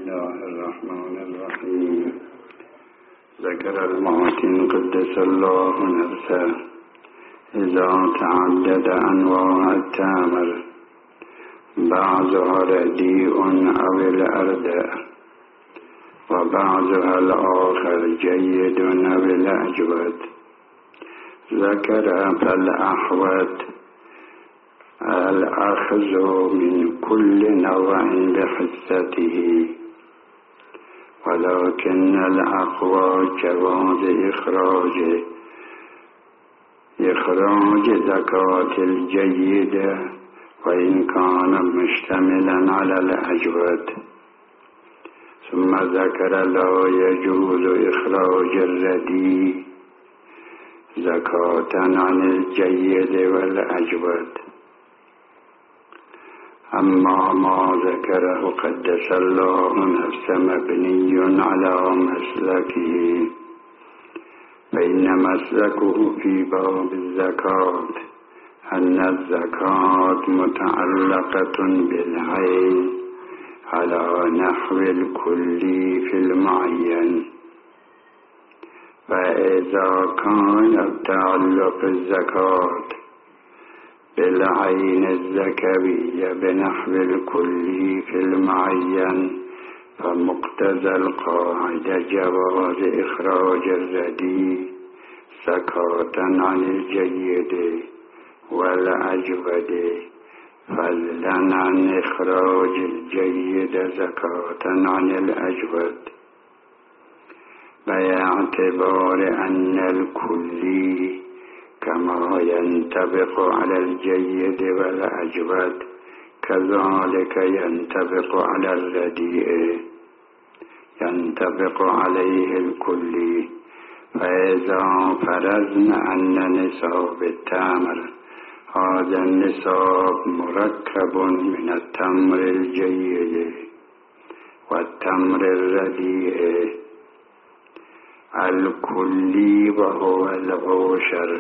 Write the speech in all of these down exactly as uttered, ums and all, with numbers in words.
الله الرحمن الرحيم. ذكر المعتن قدس الله نفسه إذا تعدد أنواع التمر بعضها رديء أو الأرداء وبعضها الآخر جيد أو الأجود. ذكر فالأحوط الأخذ من كل نوع بحصته، ولكن الأقوى جواز إخراج إخراج زكاة الجيد وإن كان مشتملا على الأجود. ثم ذكر لا يجوز إخراج الرديء زكاة عن الجيد والأجود. أما ما ذكره قدس الله نفسه مبني على مسلكه، فإن مسلكه في باب الزكاة أن الزكاة متعلقة بالعين على نحو الكلي في المعين. فإذا كان تعلق الزكاة بالعين الذكرية بنحو الكلي في المعين فمقتضى القاعدة جواز إخراج الرديء زكاة عن الجيد والأجود، فضلا عن إخراج الجيد زكاة عن الأجود، باعتبار أن الكلي كما ينطبق على الجيد والأجود كذلك ينطبق على الرديء، ينطبق عليه الكلي. فإذا فرضنا أن نصاب التمر هذا النصاب مركب من التمر الجيد والتمر الرديء الكلي وهو العشر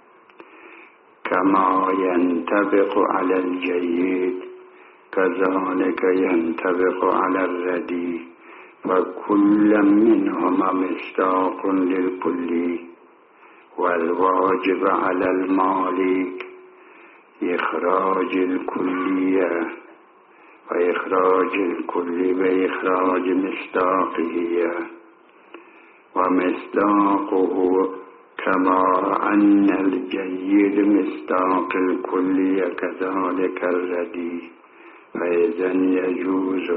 كما ينطبق على الجيد كذلك ينطبق على الرديء، وكل منهما مصداق للكلي. والواجب على المالك إخراج الكلية وإخراج الكلي بإخراج مصداقه، ومصداقه كما أن الجيد مصداق الكلية كذلك الرديء. فإذا يجوز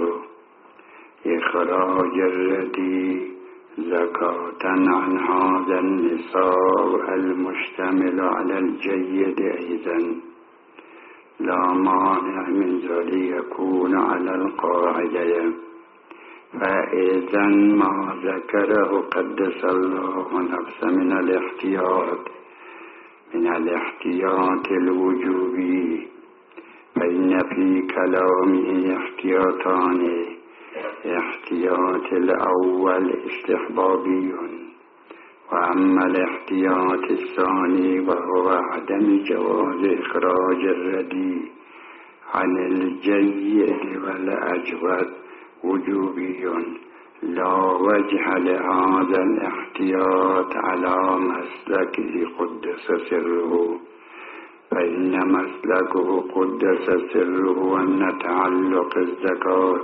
إخراج الرديء زكاة عن هذا النصاب المشتمل على الجيد أيضا، لا مانع من ذلك يكون على القاعدة. فإذا ما ذكره قدس الله نفسه من الاحتياط من الاحتياط الوجوبي، فإن في كلامه احتياطان: احتياط الأول استحبابي، وأما الاحتياط الثاني وهو عدم جواز إخراج الرديء عن الجيد والأجود وجوبي، لا وجه لهذا الاحتياط على مسلكه قدس سره. فإن مسلكه قدس سره أن تعلق الزكاة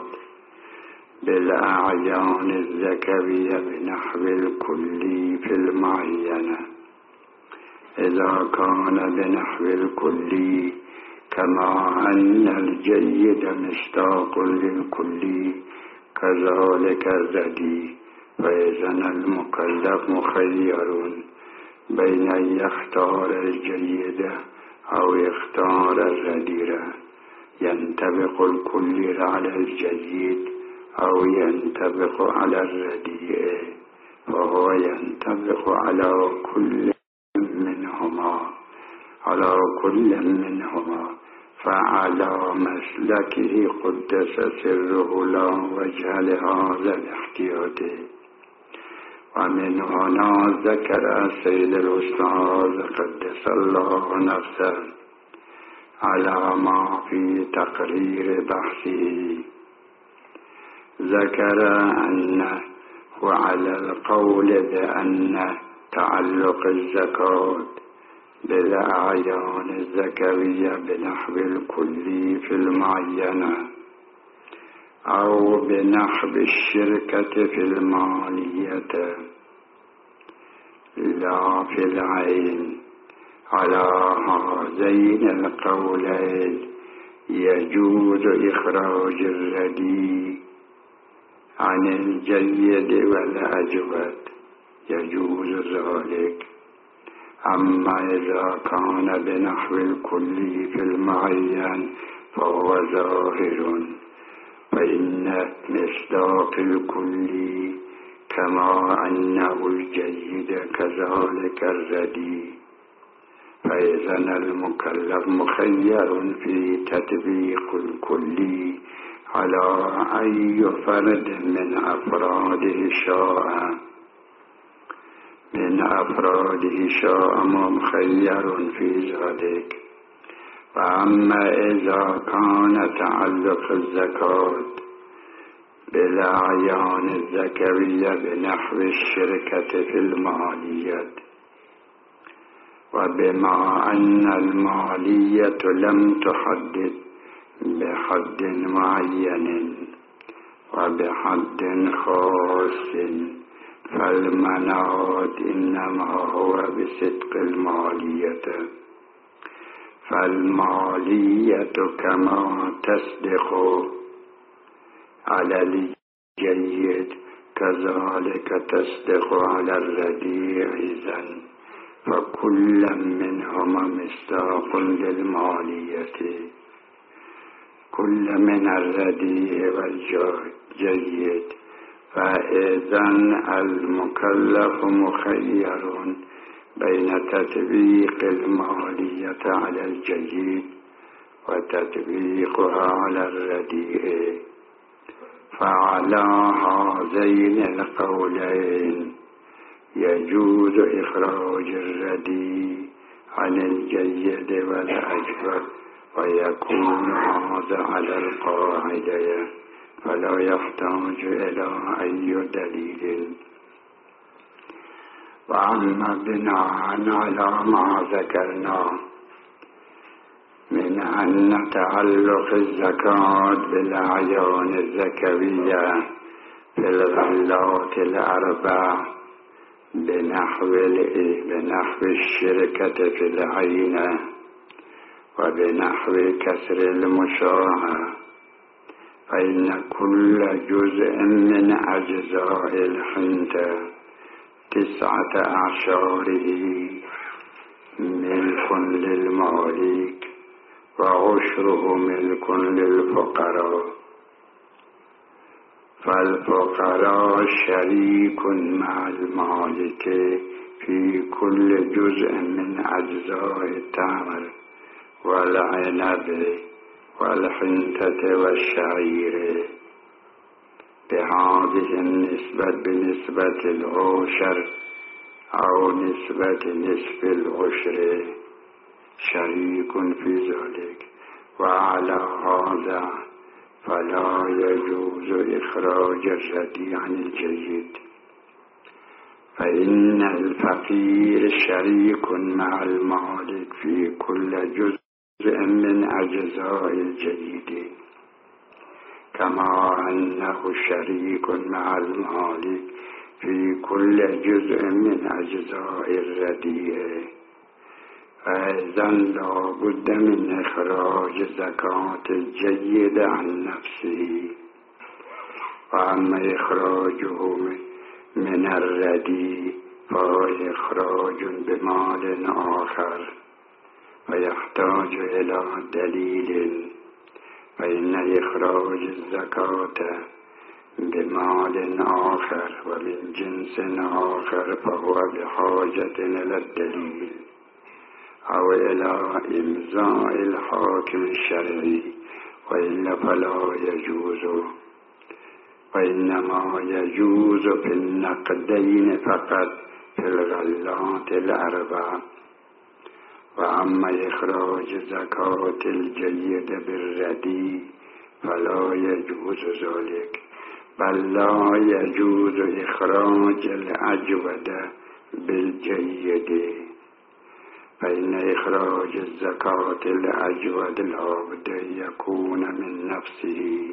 بالأعيان الذكرية بنحو الكلي في المعينة. إذا كان بنحو الكلي كما أن الجيد مشتاق للكلي كذلك الرديء، فإذا المكلف مخير بين أن يختار الجيد أو يختار الرديء، ينطبق الكلي على الجيد أو ينطبق على الرديء، وهو ينطبق على كل منهما على كل منهما فعلى مسلكه قدس سره لا وجه لهذا الاحتياط. ومن هنا ذكر السيد الأستاذ قدس الله نفسه على ما في تقرير بحثه ذكر أنه وعلى القول بأن تعلق الزكاة بالأعيان الذكرية بنحو الكلي في المعينة أو بنحو الشركة في المالية لا في العين. على هذين القولين يجوز إخراج الرديء عن الجيد والأجود، يجوز ذلك. أما إذا كان بنحو الكلي في المعين فهو ظاهر، فإن مصداق الكلي كما أنه الجيد كذلك الرديء، فإذا المكلف مخير في تطبيق الكلي على أي فرد من أفراده شاء من أفراده شاء مخير في ذلك. وأما إذا كان تعلق الزكاة بالأعيان الذكرية بنحو الشركة في المالية، وبما أن المالية لم تحدد بحد معين وبحد خاص، فالمناد إنما هو بصدق المالية. فالمالية كما تصدق على الجيد كذلك تصدق على الرديء إذن، فكل منهما مصداق للمالية، كل من الرديء والجيد. فإذن المكلف مخير بين تطبيق المالية على الجيد وتطبيقها على الرديء. فعلى هذين القولين يجوز إخراج الرديء عن الجيد والأجود، ويكون هذا على القاعدة فلا يحتاج إلى أي دليل. وأما بناء على ما ذكرنا من أن تعلق الزكاة بالأعيان الذكرية في الغلات الأربع بنحو بنحو الشركة في العين وبنحو كسر المشاعة، فإن كل جزء من أجزاء الحنطة تسعة أعشاره ملك للمالك وعشره ملك للفقراء. فالفقراء شريك مع المالك في كل جزء من أجزاء التمر والعنب والحنطة والشعير بهذه النسبة بنسبة العشر أو نسبة نصف العشر، شريك في ذلك. وعلى هذا فلا يجوز إخراج الرديء عن الجيد، فإن الفقير شريك مع المالك في كل جزء من أجزاء الجيد، كما أنه شريك مع المالك في كل جزء من أجزاء الرديء. فإذا لا بد من إخراج زكاة الجيد عن نفسه. وأما إخراجه من الرديء فهو إخراج بمال آخر ويحتاج إلى دليل، فإن إخراج الزكاة بمال آخر ومن جنس آخر فهو بحاجة إلى الدليل أو إلى إمضاء الحاكم الشرعي، وإلا فلا يجوز. وإنما يجوز في النقدين فقط في الغلات الأربع. وأما إخراج زكاة الجيد بالرديء فلا يجوز ذلك، بل لا يجوز إخراج الأجود بالجيد، فإن إخراج الزكاة الأجود لابد يكون من نفسه.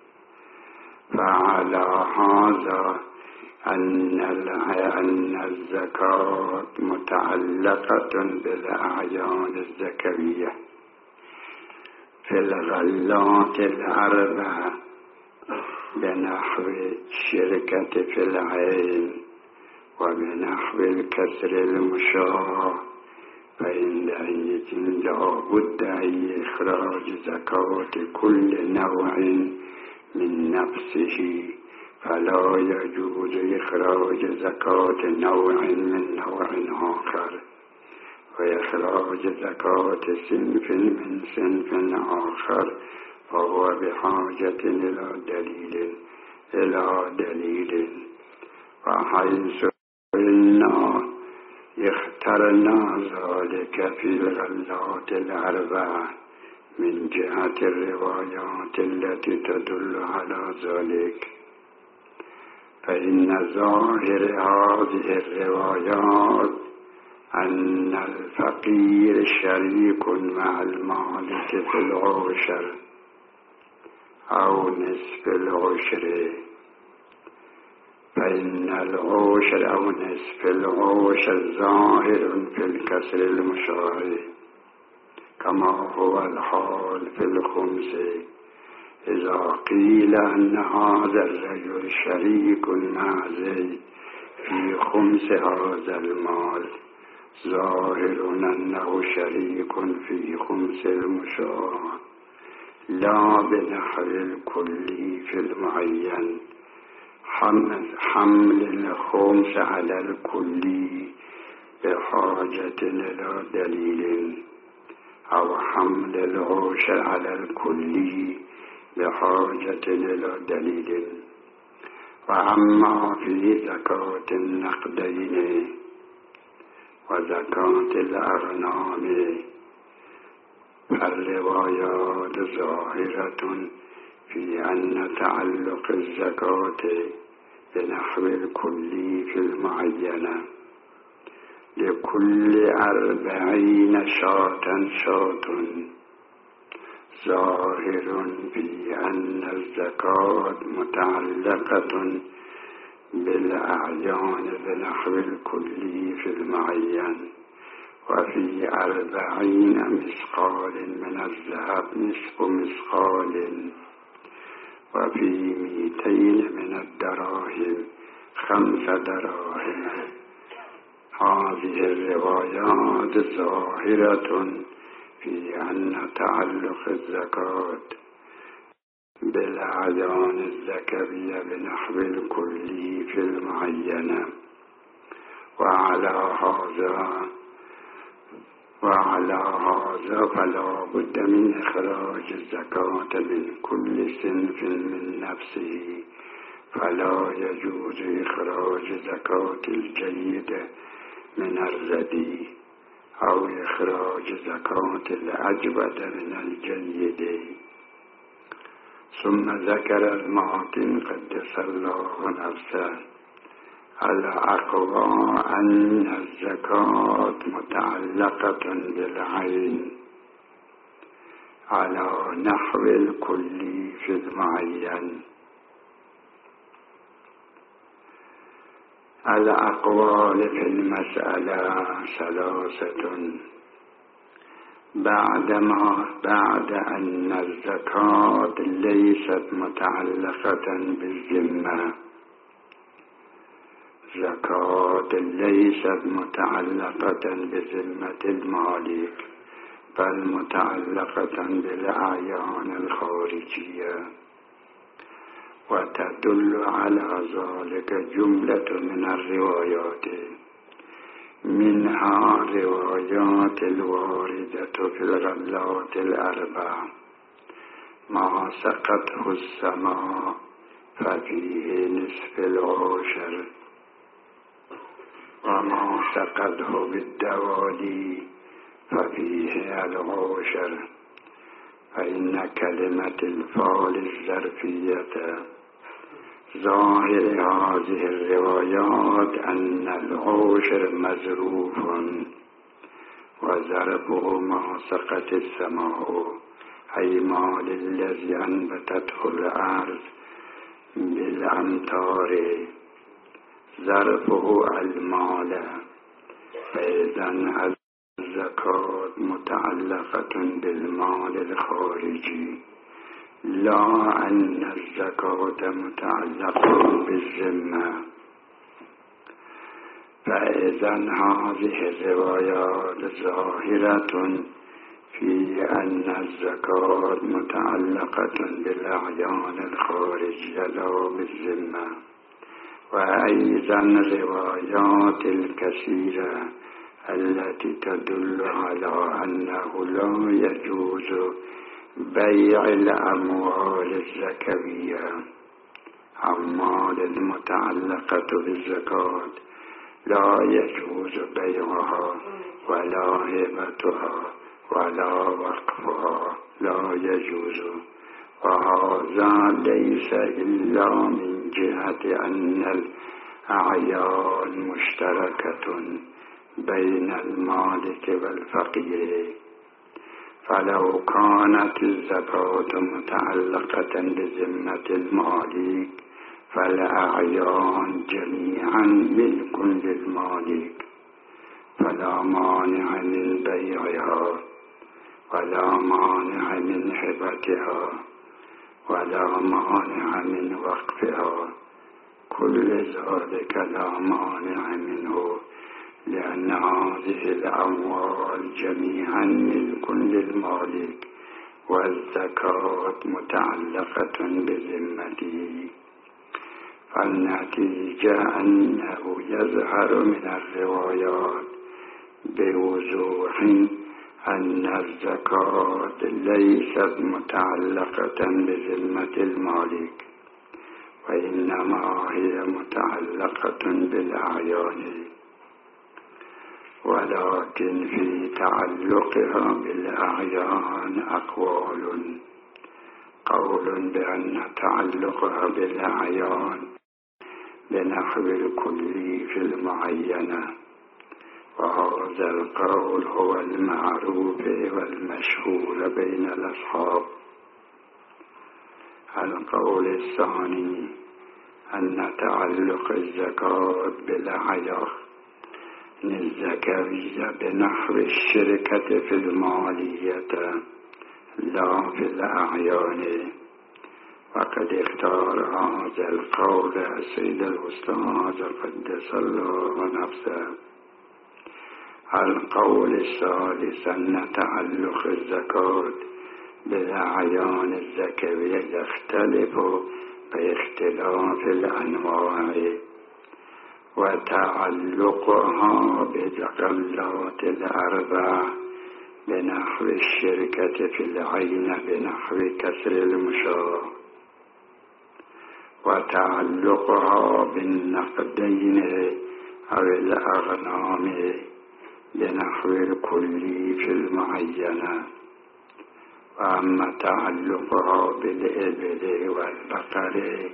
فعلى هذا أن أن الزكاة متعلقة بالأعيان الزكوية في الغلات الأربعة بنحو الشركة في العين وبنحو الكسر المشاع، فإنئذ لا بد من إخراج زكاة كل نوع من نفسه، فلا يجوز إخراج زكاة نوع من نوع آخر، وإخراج زكاة صنف من صنف آخر فهو بحاجة إلى دليل إلى دليل وحيث إنا اخترنا ذلك في الغلات الأربعة من جهة الروايات التي تدل على ذلك، فإن ظاهر هذه الروايات أن الفقير شريك مع المالك في العشر أو نصف العشر، فإن العشر أو نصف العشر ظاهر في الكسر المشاع كما هو الحال في الخمس، إذا قيل أن هذا الرجل شريك مع زيد في خمس هذا المال، ظاهر أنه شريك في خمس المشاع لا بنحو الكلي في المعين. حمل الخمس على الكلي بحاجة إلى دليل، أو حمل العشر على الكلي بحاجة إلى دليل. وأما في زكاة النقدين وزكاة الأغنام فالروايات ظاهرة في أن تعلق الزكاة بنحو الكلي في المعينة لكل أربعين شاة شاة، ظاهر في أن الزكاة متعلقة بالأعيان بنحو الكلي في المعين، وفي أربعين مثقال من الذهب نصف مثقال، وفي مئتين من الدراهم خمس دراهم. هذه الروايات ظاهرة في أن تعلق الزكاة بالأعيان الزكوية بنحو الكلي في المعينة، وعلى هذا وعلى هذا فلا بد من إخراج الزكاة من كل صنف من نفسه، فلا يجوز إخراج زكاة الجيد من الردي أو إخراج زكاة الأجود من الجيد. ثم ذكر المعطي قدس الله نفسه الأقوى أن الزكاة متعلقة بالعين على نحو الكلي في المعين. الأقوال في المسألة ثلاثة: بعدما بعد أن الزكاة ليست متعلقة بالذمة، زكاة ليست متعلقة بذمة المالك بل متعلقة بالأعيان الخارجية، وتدل على ذلك جملة من الروايات، منها روايات الواردة في الغلات الأربع: ما سقته السماء ففيه نصف العشر، وما سقته بالدوالي ففيه العشر، فإن كلمة الفعل الظرفية ظاهر هذه الروايات أن العشر مزروف وزربه ما سقت السماء، أي مال الذي أنبتته الأرض بالأمطار، زربه المال. فإذن الزكاة متعلقة بالمال الخارجي، لا أن الزكاة متعلقة بالذمة. فإذن هذه الروايات ظاهرة في أن الزكاة متعلقة بالأعيان الخارجية لا بالذمة. وأيضا الروايات الكثيرة التي تدل على أنه لا يجوز بيع الأموال الزكوية، أموال المتعلقة بالزكاة لا يجوز بيعها ولا هبتها ولا وقفها، لا يجوز. وهذا ليس إلا من جهة أن الأعيان مشتركة بين المالك والفقير. فلو كانت الزكاة متعلقة بذمة المالك فالأعيان جميعا ملك للمالك، فلا مانع من بيعها ولا مانع من هبتها ولا مانع من وقفها، كل ذلك لا مانع منه، لأن هذه الأموال جميعا ملك للمالك والزكاة متعلقة بذمته. فالنتيجة أنه يظهر من الروايات بوضوح أن الزكاة ليست متعلقة بذمة المالك، وإنما هي متعلقة بالأعيان. ولكن في تعلقها بالأعيان أقوال، قول بأن تعلقها بالأعيان بنحو الكلي في المعينة، وهذا القول هو المعروف والمشهور بين الأصحاب. القول الثاني أن تعلق الزكاة بالأعيان الزكوية بنحو الشركة في المالية لا في الأعيان. وقد اختار هذا القول السيد الأستاذ قدس الله نفسه. القول الثالث أن تعلق الزكاة بالأعيان الزكوية يختلف باختلاف الأنواع، وتعلقها بجعلات الأربع بنحو الشركة في العين بنحو كسر المشاة، وتعلقها بالنقدين أو الأغنام بنحو الكلي في المعينة. وأما تعلقها بالإبل والبقر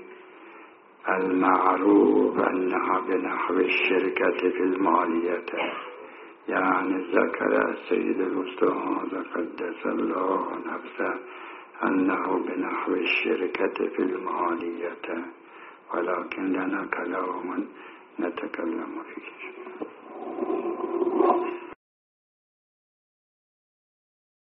المعروف أنها بنحو الشركة في المالية، يعني ذكر السيد الأستاذ قدس الله نفسه أنه بنحو الشركة في المالية، ولكن لنا كلام نتكلم فيه.